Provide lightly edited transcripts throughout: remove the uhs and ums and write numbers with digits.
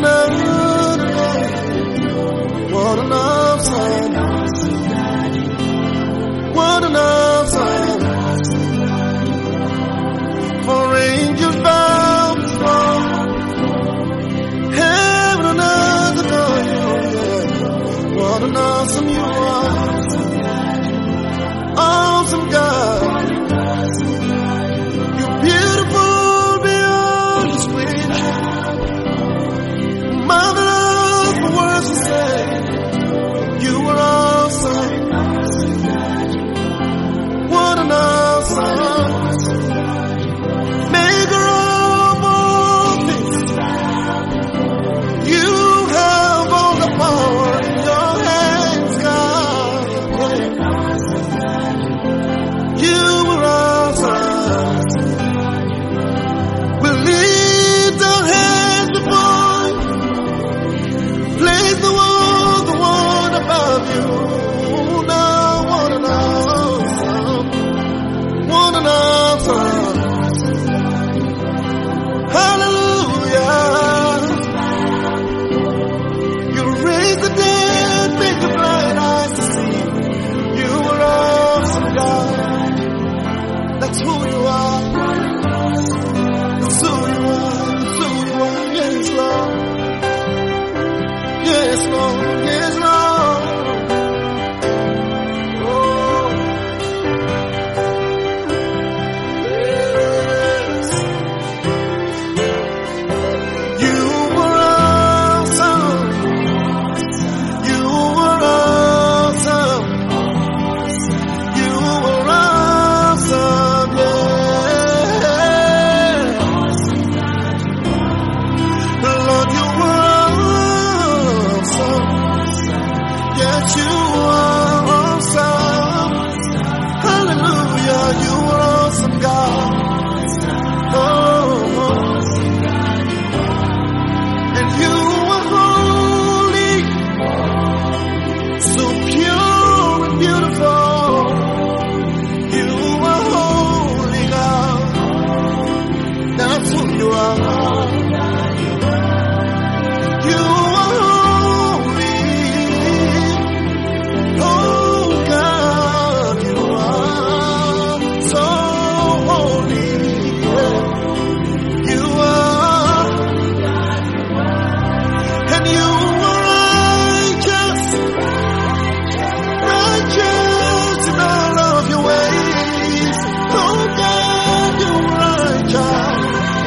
What an awesome, what an awesome, for angels bow before, heaven and earth adore you. What an awesome you are, awesome God. You're beautiful beyond description, marvelous for words to say. You are awesome. What an awesome maker of all things. You have all the power in your hands, God. You are awesome. We lift our hands before you, place the one above you. Now, what an awesome, what an awesome. Hallelujah. You raise the dead, make the blind eyes to see. You are awesome, God. That's who you are. That's who you are. That's who you are. Yes, Lord. Yes, Lord. Yes, Lord. Oh, yes. You were awesome. You were awesome. You were awesome. Yeah. Lord, you were awesome. Yes, you are awesome. Hallelujah, you are awesome, God. Oh, and you are holy, so pure and beautiful. You are holy, God. That's who you are. You are holy. Oh God, you are so holy. You are, and you are righteous, righteous in all of your ways. Oh God, you are righteous.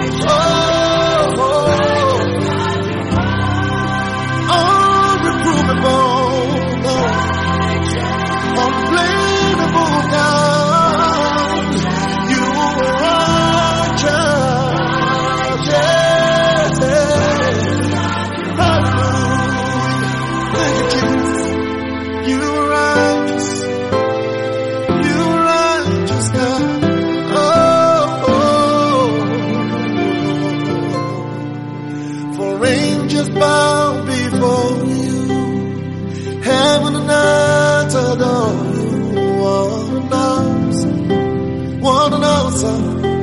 Unreprovable, unblameable God. You are righteous. Yes. Hallelujah. Thank you, Jesus. You are righteous. You are righteous, God. Oh. For angels bow before you, heaven and earth adore you. What an awesome, what an awesome